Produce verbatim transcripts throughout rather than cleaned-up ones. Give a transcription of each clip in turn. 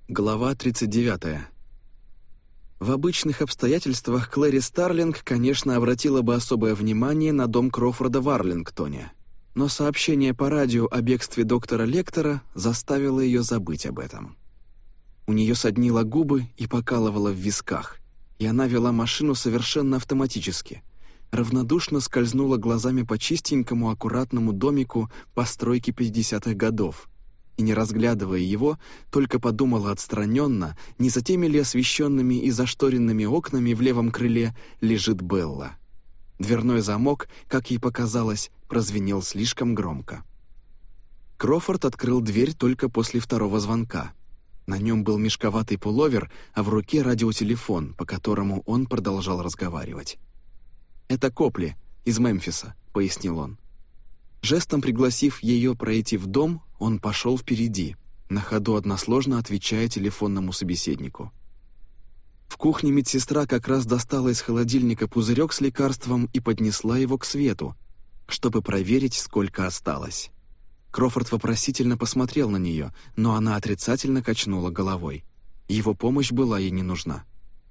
Глава тридцать девятая. В обычных обстоятельствах Клэри Старлинг, конечно, обратила бы особое внимание на дом Кроуфорда в Арлингтоне, но сообщение по радио о бегстве доктора Лектора заставило ее забыть об этом. У нее соднило губы и покалывало в висках, и она вела машину совершенно автоматически, равнодушно скользнула глазами по чистенькому аккуратному домику постройки пятидесятых годов, и, не разглядывая его, только подумала отстраненно, не за теми ли освещенными и зашторенными окнами в левом крыле лежит Белла. Дверной замок, как ей показалось, прозвенел слишком громко. Кроуфорд открыл дверь только после второго звонка. На нем был мешковатый пуловер, а в руке радиотелефон, по которому он продолжал разговаривать. «Это Копли, из Мемфиса», — пояснил он. Жестом пригласив ее пройти в дом, он пошел впереди, на ходу односложно отвечая телефонному собеседнику. В кухне медсестра как раз достала из холодильника пузырек с лекарством и поднесла его к свету, чтобы проверить, сколько осталось. Кроуфорд вопросительно посмотрел на нее, но она отрицательно качнула головой. Его помощь была ей не нужна.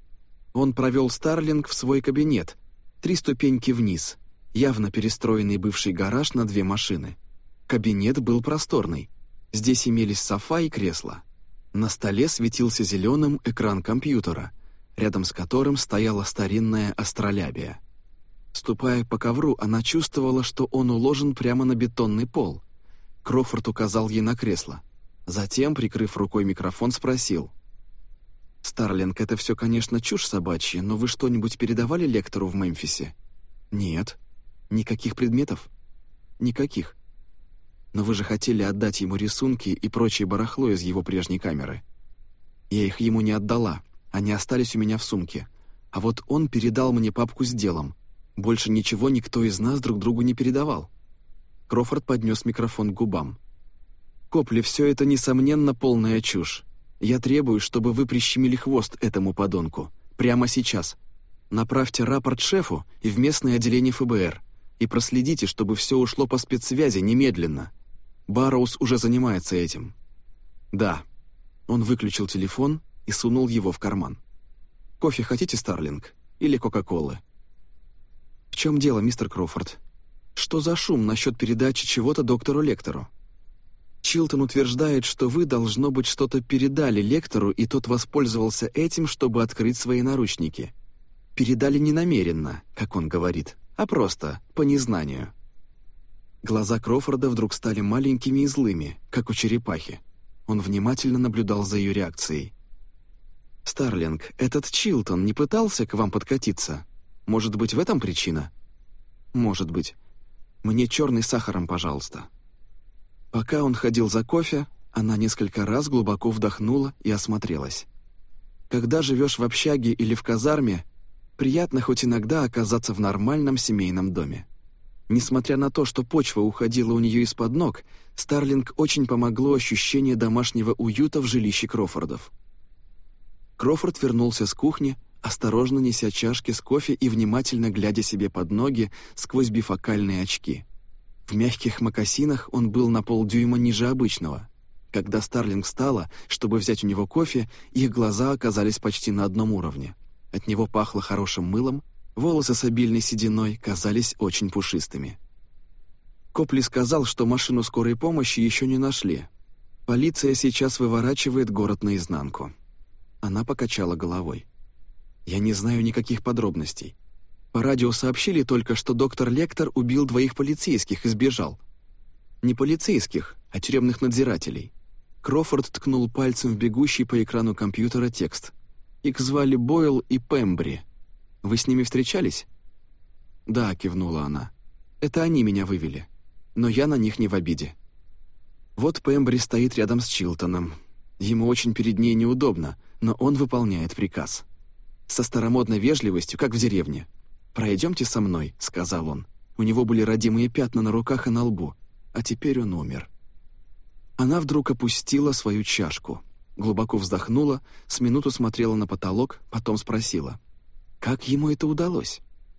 Он провел Старлинг в свой кабинет, три ступеньки вниз, явно перестроенный бывший гараж на две машины. Кабинет был просторный. Здесь имелись софа и кресла. На столе светился зеленым экран компьютера, рядом с которым стояла старинная астролябия. Ступая по ковру, она чувствовала, что он уложен прямо на бетонный пол. Кроуфорд указал ей на кресло. Затем, прикрыв рукой микрофон, спросил: «Старлинг, это все, конечно, чушь собачья, но вы что-нибудь передавали Лектору в Мемфисе?» «Нет». «Никаких предметов?» «Никаких». «Но вы же хотели отдать ему рисунки и прочее барахло из его прежней камеры». «Я их ему не отдала, они остались у меня в сумке. А вот он передал мне папку с делом. Больше ничего никто из нас друг другу не передавал». Кроуфорд поднес микрофон к губам. «Копли, все это, несомненно, полная чушь. Я требую, чтобы вы прищемили хвост этому подонку. Прямо сейчас. Направьте рапорт шефу и в местное отделение эф бэ эр. И проследите, чтобы все ушло по спецсвязи немедленно. Барроуз уже занимается этим». «Да». Он выключил телефон и сунул его в карман. «Кофе хотите, Старлинг? Или Кока-Колы?» «В чем дело, мистер Кроуфорд? Что за шум насчет передачи чего-то доктору Лектору? Чилтон утверждает, что вы, должно быть, что-то передали Лектору, и тот воспользовался этим, чтобы открыть свои наручники. Передали не намеренно, как он говорит, а просто, по незнанию». Глаза Кроуфорда вдруг стали маленькими и злыми, как у черепахи. Он внимательно наблюдал за ее реакцией. «Старлинг, этот Чилтон не пытался к вам подкатиться? Может быть, в этом причина?» «Может быть. Мне черный с сахаром, пожалуйста». Пока он ходил за кофе, она несколько раз глубоко вдохнула и осмотрелась. Когда живешь в общаге или в казарме, приятно хоть иногда оказаться в нормальном семейном доме. Несмотря на то, что почва уходила у нее из-под ног, Старлинг очень помогло ощущение домашнего уюта в жилище Кроуфордов. Кроуфорд вернулся с кухни, осторожно неся чашки с кофе и внимательно глядя себе под ноги сквозь бифокальные очки. В мягких мокасинах он был на полдюйма ниже обычного. Когда Старлинг встала, чтобы взять у него кофе, их глаза оказались почти на одном уровне. От него пахло хорошим мылом, волосы с обильной сединой казались очень пушистыми. Копли сказал, что машину скорой помощи еще не нашли. Полиция сейчас выворачивает город наизнанку. Она покачала головой. «Я не знаю никаких подробностей. По радио сообщили только, что доктор Лектор убил двоих полицейских и сбежал. Не полицейских, а тюремных надзирателей». Кроуфорд ткнул пальцем в бегущий по экрану компьютера текст. «Их звали Бойл и Пембри. Вы с ними встречались?» «Да», — кивнула она. «Это они меня вывели. Но я на них не в обиде». Вот Пембри стоит рядом с Чилтоном. Ему очень перед ней неудобно, но он выполняет приказ. Со старомодной вежливостью, как в деревне. «Пройдемте со мной», — сказал он. У него были родимые пятна на руках и на лбу, а теперь он умер. Она вдруг опустила свою чашку, глубоко вздохнула, с минуту смотрела на потолок, потом спросила: «Как ему это удалось?»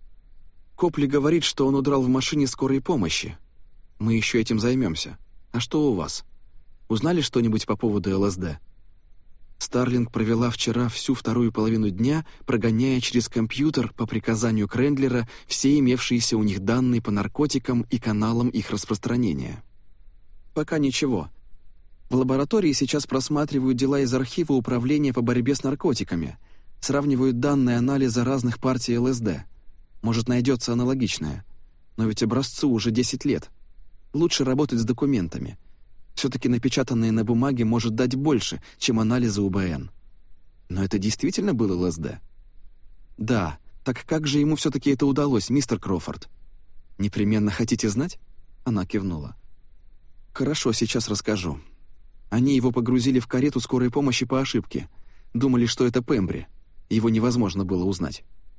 «Копли говорит, что он удрал в машине скорой помощи. Мы еще этим займемся. А что у вас? Узнали что-нибудь по поводу эл эс дэ?» Старлинг провела вчера всю вторую половину дня, прогоняя через компьютер по приказанию Крендлера все имевшиеся у них данные по наркотикам и каналам их распространения. Пока ничего. В лаборатории сейчас просматривают дела из архива Управления по борьбе с наркотиками, сравнивают данные анализа разных партий ЛСД. Может, найдется аналогичное. Но ведь образцу уже десять лет. Лучше работать с документами. Все-таки напечатанное на бумаге может дать больше, чем анализы УБН. Но это действительно был ЛСД? Да, так как же ему все-таки это удалось, мистер Кроуфорд? Непременно хотите знать? Она кивнула. Хорошо, сейчас расскажу. Они его погрузили в карету скорой помощи по ошибке. Думали, что это Пембри. Его невозможно было узнать.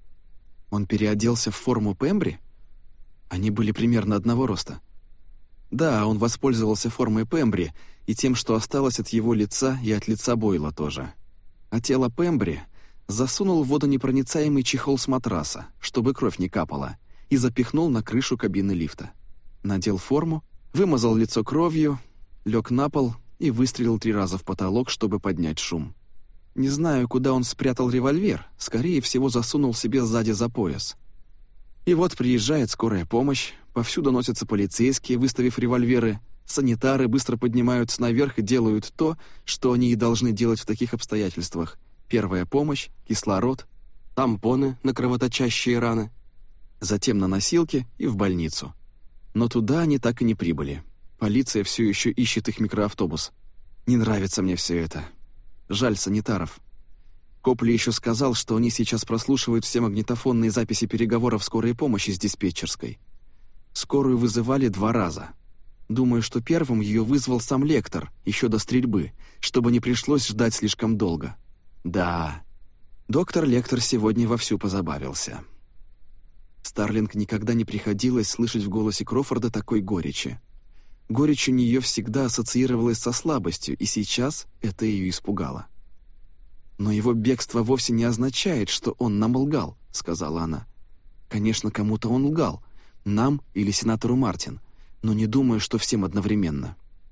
Он переоделся в форму Пембри? Они были примерно одного роста. Да, он воспользовался формой Пембри и тем, что осталось от его лица и от лица Бойла тоже. А тело Пембри засунул в водонепроницаемый чехол с матраса, чтобы кровь не капала, и запихнул на крышу кабины лифта. Надел форму, вымазал лицо кровью, лег на пол и выстрелил три раза в потолок, чтобы поднять шум. Не знаю, куда он спрятал револьвер, скорее всего, засунул себе сзади за пояс. И вот приезжает скорая помощь, повсюду носятся полицейские, выставив револьверы, санитары быстро поднимаются наверх и делают то, что они и должны делать в таких обстоятельствах. Первая помощь, кислород, тампоны на кровоточащие раны, затем на носилки и в больницу. Но туда они так и не прибыли. Полиция все еще ищет их микроавтобус. Не нравится мне все это. Жаль санитаров. Копли еще сказал, что они сейчас прослушивают все магнитофонные записи переговоров скорой помощи с диспетчерской. Скорую вызывали два раза. Думаю, что первым ее вызвал сам Лектор, еще до стрельбы, чтобы не пришлось ждать слишком долго. Да, доктор Лектор сегодня вовсю позабавился. Старлинг никогда не приходилось слышать в голосе Кроуфорда такой горечи. Горечь у нее всегда ассоциировалась со слабостью, и сейчас это ее испугало. «Но его бегство вовсе не означает, что он нам лгал», — сказала она. «Конечно, кому-то он лгал, нам или сенатору Мартин, но не думаю, что всем одновременно».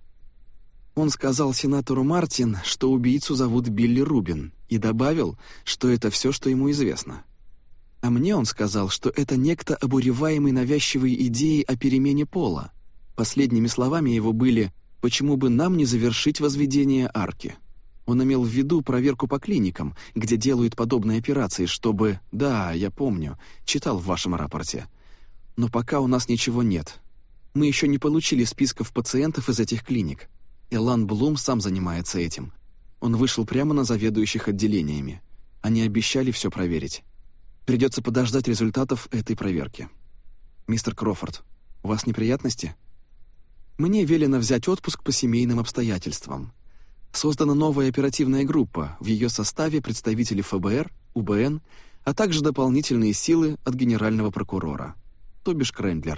Он сказал сенатору Мартин, что убийцу зовут Билли Рубин, и добавил, что это все, что ему известно. А мне он сказал, что это некто, обуреваемый навязчивой идеей о перемене пола. Последними словами его были «почему бы нам не завершить возведение арки?». Он имел в виду проверку по клиникам, где делают подобные операции, чтобы... Да, я помню, читал в вашем рапорте. Но пока у нас ничего нет. Мы еще не получили списков пациентов из этих клиник. Элан Блум сам занимается этим. Он вышел прямо на заведующих отделениями. Они обещали все проверить. Придется подождать результатов этой проверки. Мистер Кроуфорд, у вас неприятности? Мне велено взять отпуск по семейным обстоятельствам. Создана новая оперативная группа, в ее составе представители ФБР, УБН, а также дополнительные силы от генерального прокурора, то бишь Крендлер.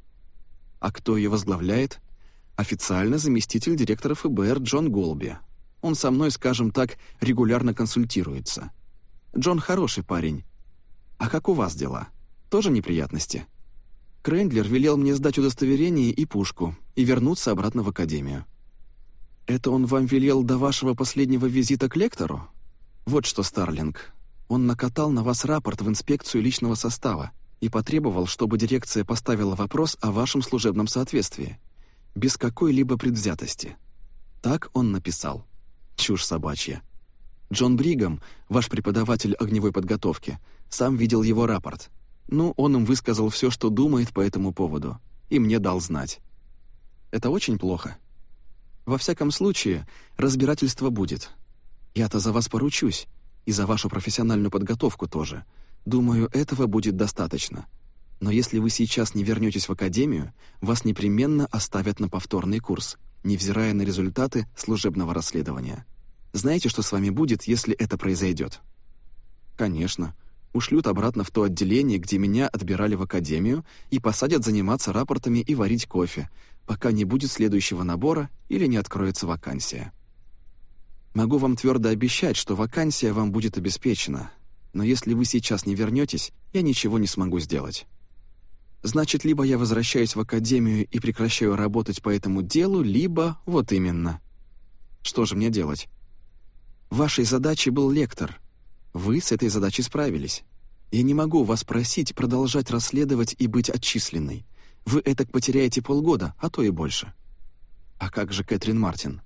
А кто ее возглавляет? Официально заместитель директора ФБР Джон Голби. Он со мной, скажем так, регулярно консультируется. Джон хороший парень. А как у вас дела? Тоже неприятности? Крендлер велел мне сдать удостоверение и пушку и вернуться обратно в академию. Это он вам велел до вашего последнего визита к лектору? Вот что, Старлинг, он накатал на вас рапорт в инспекцию личного состава и потребовал, чтобы дирекция поставила вопрос о вашем служебном соответствии, без какой-либо предвзятости. Так он написал. Чушь собачья. Джон Бригам, ваш преподаватель огневой подготовки, сам видел его рапорт. Ну, он им высказал все, что думает по этому поводу, и мне дал знать. Это очень плохо. Во всяком случае, разбирательство будет. Я-то за вас поручусь, и за вашу профессиональную подготовку тоже. Думаю, этого будет достаточно. Но если вы сейчас не вернетесь в академию, вас непременно оставят на повторный курс, невзирая на результаты служебного расследования. Знаете, что с вами будет, если это произойдет? Конечно. Ушлют обратно в то отделение, где меня отбирали в академию, и посадят заниматься рапортами и варить кофе, пока не будет следующего набора или не откроется вакансия. Могу вам твердо обещать, что вакансия вам будет обеспечена, но если вы сейчас не вернетесь, я ничего не смогу сделать. Значит, либо я возвращаюсь в академию и прекращаю работать по этому делу, либо вот именно. Что же мне делать? Вашей задачей был лектор. Вы с этой задачей справились. Я не могу вас просить продолжать расследовать и быть отчисленной. Вы этак потеряете полгода, а то и больше. А как же Кэтрин Мартин?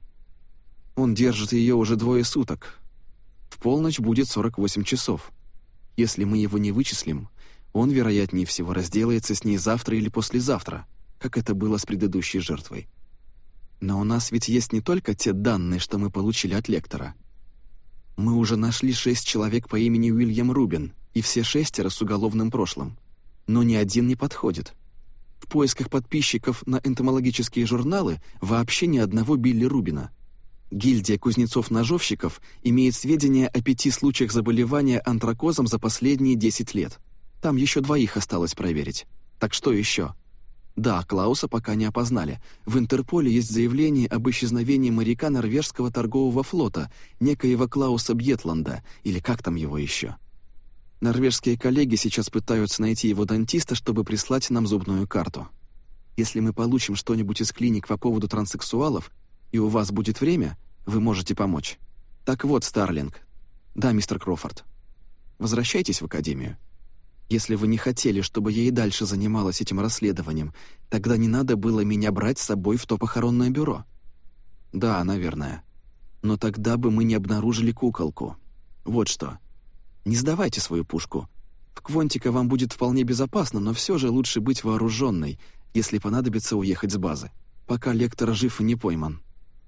Он держит ее уже двое суток. В полночь будет сорок восемь часов. Если мы его не вычислим, он, вероятнее всего, разделается с ней завтра или послезавтра, как это было с предыдущей жертвой. Но у нас ведь есть не только те данные, что мы получили от лектора. Мы уже нашли шесть человек по имени Уильям Рубин, и все шестеро с уголовным прошлым. Но ни один не подходит. В поисках подписчиков на энтомологические журналы вообще ни одного Билли Рубина. Гильдия кузнецов-ножовщиков имеет сведения о пяти случаях заболевания антракозом за последние десять лет. Там еще двоих осталось проверить. Так что еще? Да, Клауса пока не опознали. В Интерполе есть заявление об исчезновении моряка норвежского торгового флота, некоего Клауса Бьетланда, или как там его еще. Норвежские коллеги сейчас пытаются найти его дантиста, чтобы прислать нам зубную карту. Если мы получим что-нибудь из клиник по поводу транссексуалов, и у вас будет время, вы можете помочь. Так вот, Старлинг. Да, мистер Кроуфорд. Возвращайтесь в академию. Если вы не хотели, чтобы я и дальше занималась этим расследованием, тогда не надо было меня брать с собой в то похоронное бюро. Да, наверное. Но тогда бы мы не обнаружили куколку. Вот что. Не сдавайте свою пушку. В Квонтико вам будет вполне безопасно, но все же лучше быть вооруженной, если понадобится уехать с базы, пока лектор жив и не пойман.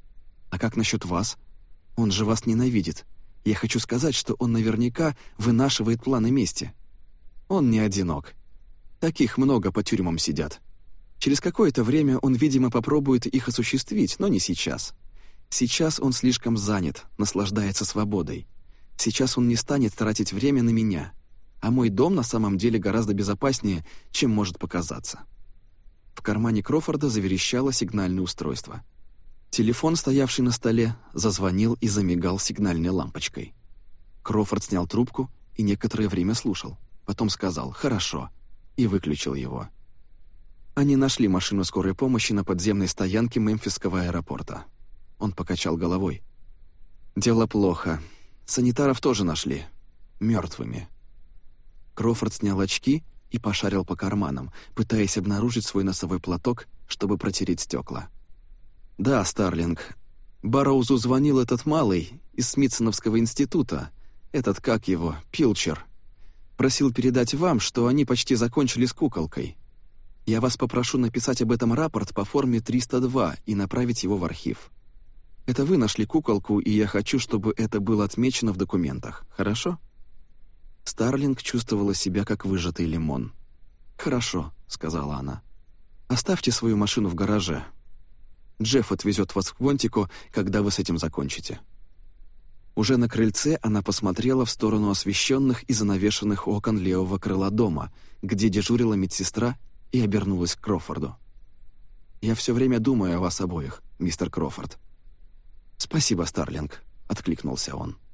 А как насчет вас? Он же вас ненавидит. Я хочу сказать, что он наверняка вынашивает планы мести. Он не одинок. Таких много по тюрьмам сидят. Через какое-то время он, видимо, попробует их осуществить, но не сейчас. Сейчас он слишком занят, наслаждается свободой. Сейчас он не станет тратить время на меня, а мой дом на самом деле гораздо безопаснее, чем может показаться. В кармане Кроуфорда заверещало сигнальное устройство. Телефон, стоявший на столе, зазвонил и замигал сигнальной лампочкой. Кроуфорд снял трубку и некоторое время слушал. Потом сказал «хорошо» и выключил его. Они нашли машину скорой помощи на подземной стоянке Мемфисского аэропорта. Он покачал головой. «Дело плохо. Санитаров тоже нашли. Мертвыми». Кроуфорд снял очки и пошарил по карманам, пытаясь обнаружить свой носовой платок, чтобы протереть стекла. «Да, Старлинг. Барроузу звонил этот малый из Смитсоновского института. Этот, как его, Пилчер. Просил передать вам, что они почти закончили с куколкой. Я вас попрошу написать об этом рапорт по форме триста два и направить его в архив. Это вы нашли куколку, и я хочу, чтобы это было отмечено в документах. Хорошо?» Старлинг чувствовала себя как выжатый лимон. «Хорошо», — сказала она. «Оставьте свою машину в гараже. Джефф отвезет вас в Квонтико, когда вы с этим закончите». Уже на крыльце она посмотрела в сторону освещенных и занавешенных окон левого крыла дома, где дежурила медсестра, и обернулась к Кроуфорду. «Я все время думаю о вас обоих, мистер Кроуфорд». «Спасибо, Старлинг», — откликнулся он.